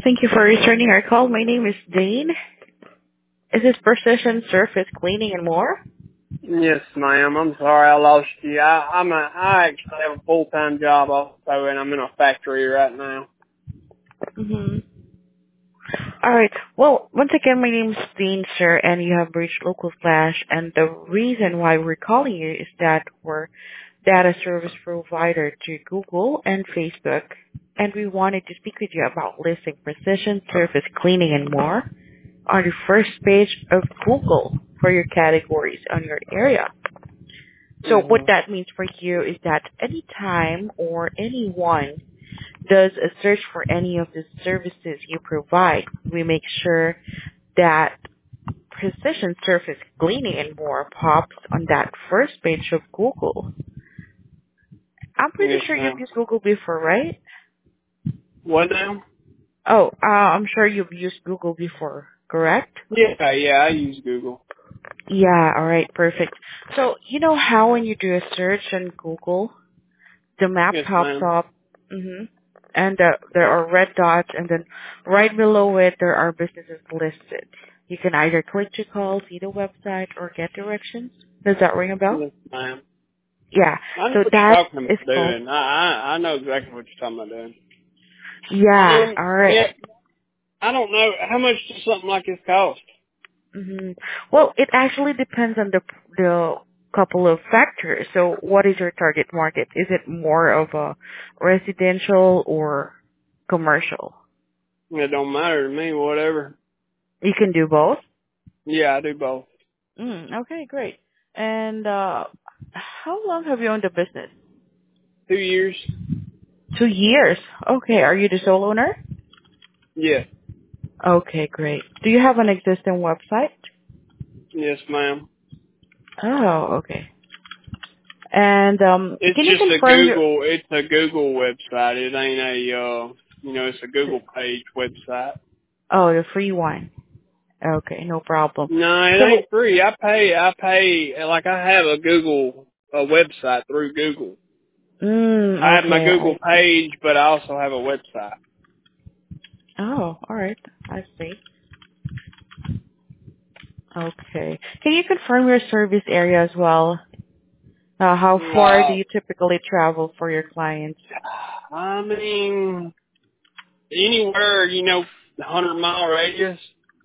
Thank you for returning our call. My name is Dane. Is this Precision Surface Cleaning and More? Yes, ma'am. I'm sorry I lost you. I actually have a full-time job also, and I'm in a factory right now. Mm-hmm. All right. Well, once again, my name is Dean, sir, and you have reached Local Flash. And the reason why we're calling you is that we're data service provider to Google and Facebook, and we wanted to speak with you about listing Precision Surface Cleaning and More on the first page of Google for your categories on your area. So what hmm that means for you is that anytime or anyone does a search for any of the services you provide, we make sure that Precision Surface Cleaning and More pops on that first page of Google. I'm pretty Yes, sure you've ma'am. used Google before, right? What now? Oh, I'm sure you've used Google before, correct? Yeah, I use Google. Yeah, alright, perfect. So, you know how when you do a search on Google, the map Yes, pops ma'am. up, and there are red dots, and then right below it there are businesses listed. You can either click to call, see the website, or get directions. Does that ring a bell? Yes, ma'am. Yeah. I know So what you're that talking is about called. doing. I know exactly what you're talking about doing. Yeah. All right. Yeah, I don't know. How much does something like this cost? Mm-hmm. Well, it actually depends on the couple of factors. So, what is your target market? Is it more of a residential or commercial? It don't matter to me, whatever. You can do both. Yeah, I do both. Okay, great. And how long have you owned the business? 2 years? 2 years. Okay. Are you the sole owner? Yes. Okay, great. Do you have an existing website? Yes, ma'am. Oh, okay. And It's can you just confirm your it's a Google website. It ain't it's a Google page website. the free one? Okay, no problem. No, it So, ain't free. I pay, like I have a website through Google. I have my okay. Google page, but I also have a website. Oh, all right. I see. Okay. Can you confirm your service area as well? How far do No, you typically travel for your clients? I mean, anywhere, 100-mile radius.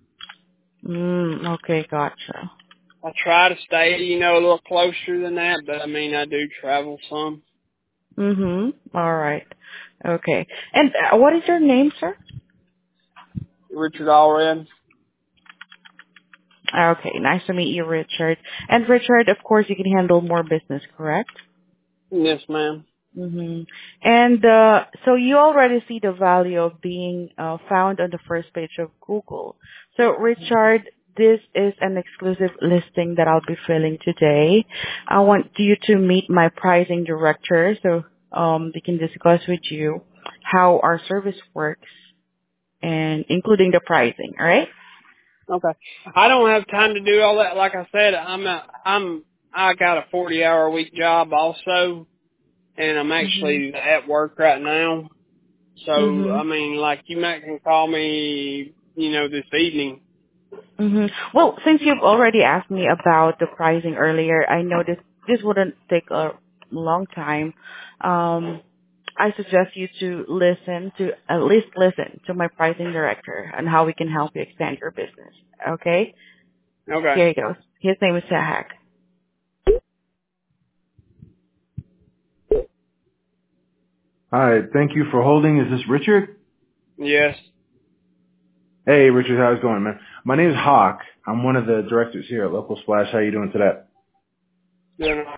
Okay, gotcha. I try to stay, a little closer than that, but I mean, I do travel some. All right. Okay. And what is your name, sir? Richard Allred. Okay, nice to meet you, Richard. And Richard, of course, you can handle more business, correct? Yes, ma'am. And so you already see the value of being found on the first page of Google. So, Richard, this is an exclusive listing that I'll be filling today. I want you to meet my pricing director so they can discuss with you how our service works and including the pricing, all right? Okay. I don't have time to do all that. Like I said, I got a 40-hour a week job also, and I'm actually at work right now. So, Mm-hmm. I mean, like, you might can call me, this evening. Well, since you've already asked me about the pricing earlier, I know this wouldn't take a long time. I suggest you to at least listen to my pricing director and how we can help you expand your business. Okay? Okay. Here he goes. His name is Sahak. Hi, thank you for holding. Is this Richard? Yes. Hey, Richard, how's it going, man? My name is Hawk. I'm one of the directors here at Local Splash. How you doing today? Doing